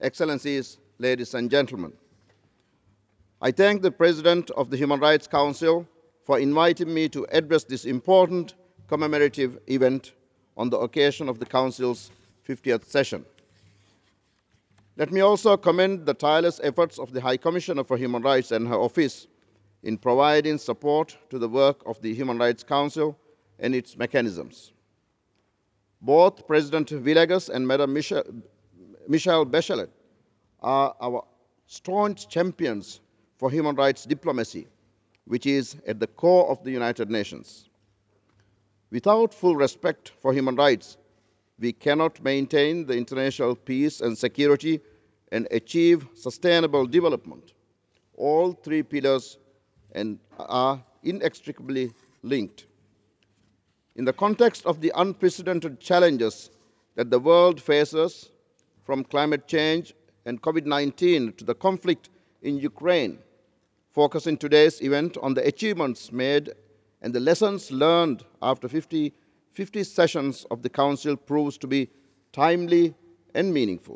Excellencies, ladies and gentlemen, I thank the President of the Human Rights Council for inviting me to address this important commemorative event on the occasion of the Council's 50th session. Let me also commend the tireless efforts of the High Commissioner for Human Rights and her office in providing support to the work of the Human Rights Council and its mechanisms. Both President Villegas and Madam Michelle Bachelet are our staunch champions for human rights diplomacy, which is at the core of the United Nations. Without full respect for human rights, we cannot maintain the international peace and security and achieve sustainable development. All three pillars are inextricably linked. In the context of the unprecedented challenges that the world faces, from climate change and COVID-19 to the conflict in Ukraine, focusing today's event on the achievements made and the lessons learned after 50 sessions of the Council proves to be timely and meaningful.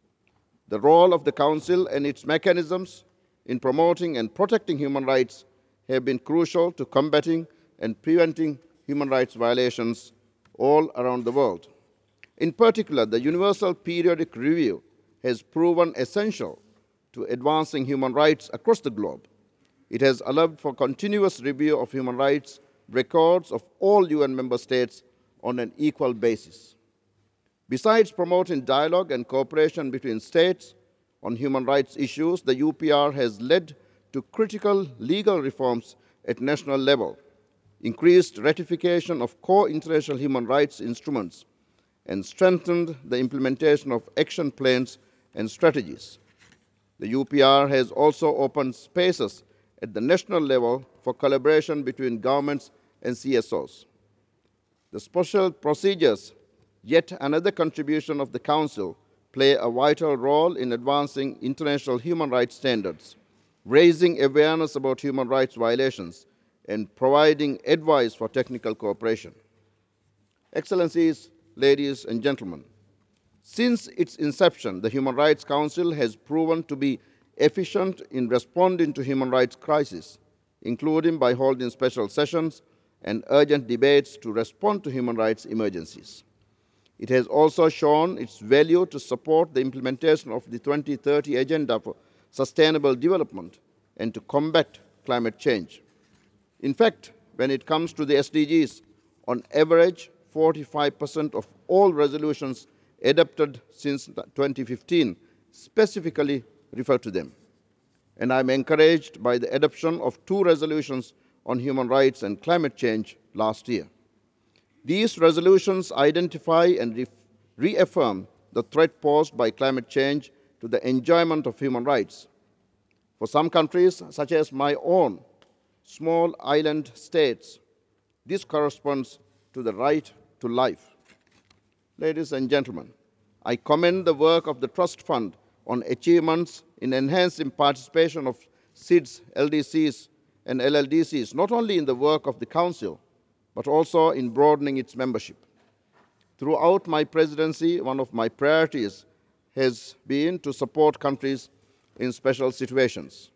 The role of the Council and its mechanisms in promoting and protecting human rights have been crucial to combating and preventing human rights violations all around the world. In particular, the Universal Periodic Review has proven essential to advancing human rights across the globe. It has allowed for continuous review of human rights records of all UN member states on an equal basis. Besides promoting dialogue and cooperation between states on human rights issues, the UPR has led to critical legal reforms at national level, increased ratification of core international human rights instruments, and strengthened the implementation of action plans and strategies. The UPR has also opened spaces at the national level for collaboration between governments and CSOs. The special procedures, yet another contribution of the Council, play a vital role in advancing international human rights standards, raising awareness about human rights violations, and providing advice for technical cooperation. Excellencies, ladies and gentlemen, since its inception, the Human Rights Council has proven to be efficient in responding to human rights crises, including by holding special sessions and urgent debates to respond to human rights emergencies. It has also shown its value to support the implementation of the 2030 Agenda for Sustainable Development and to combat climate change. In fact, when it comes to the SDGs, on average, 45% of all resolutions adopted since 2015 specifically refer to them. And I'm encouraged by the adoption of 2 resolutions on human rights and climate change last year. These resolutions identify and reaffirm the threat posed by climate change to the enjoyment of human rights. For some countries, such as my own, small island states, this corresponds to the right to life. Ladies and gentlemen, I commend the work of the Trust Fund on achievements in enhancing participation of SIDS, LDCs, and LLDCs, not only in the work of the Council, but also in broadening its membership. Throughout my presidency, one of my priorities has been to support countries in special situations.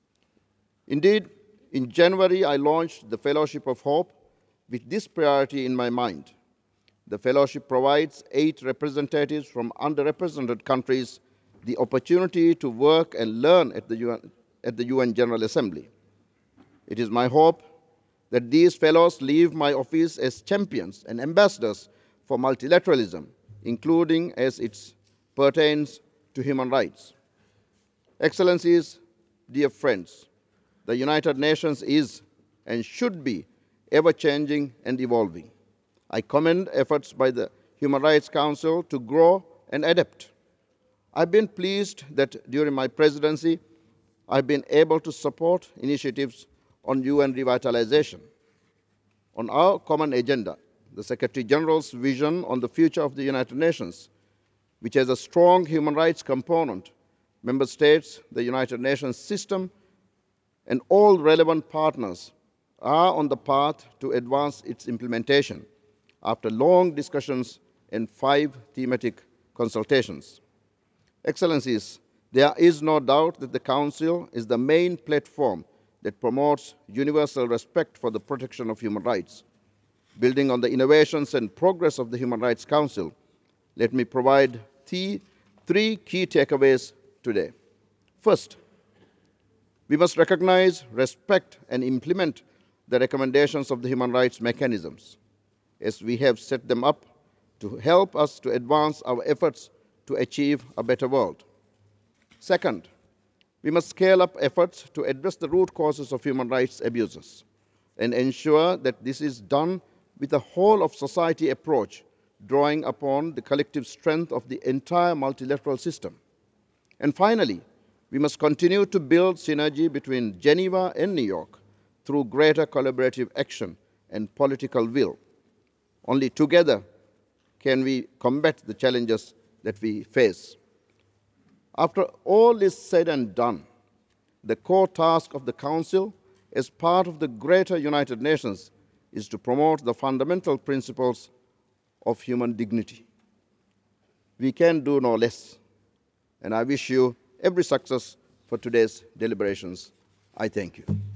Indeed, in January, I launched the Fellowship of Hope with this priority in my mind. The fellowship provides 8 representatives from underrepresented countries the opportunity to work and learn at the UN General Assembly. It is my hope that these fellows leave my office as champions and ambassadors for multilateralism, including as it pertains to human rights. Excellencies, dear friends, the United Nations is and should be ever-changing and evolving. I commend efforts by the Human Rights Council to grow and adapt. I've been pleased that during my presidency, I've been able to support initiatives on UN revitalization. On our common agenda, the Secretary General's vision on the future of the United Nations, which has a strong human rights component, member states, the United Nations system, and all relevant partners are on the path to advance its implementation after long discussions and 5 thematic consultations. Excellencies, there is no doubt that the Council is the main platform that promotes universal respect for the protection of human rights. Building on the innovations and progress of the Human Rights Council, let me provide three key takeaways today. First, we must recognize, respect, and implement the recommendations of the human rights mechanisms, as we have set them up to help us to advance our efforts to achieve a better world. Second, we must scale up efforts to address the root causes of human rights abuses and ensure that this is done with a whole of society approach, drawing upon the collective strength of the entire multilateral system. And finally, we must continue to build synergy between Geneva and New York through greater collaborative action and political will. Only together can we combat the challenges that we face. After all is said and done, the core task of the Council, as part of the greater United Nations, is to promote the fundamental principles of human dignity. We can do no less, and I wish you every success for today's deliberations. I thank you.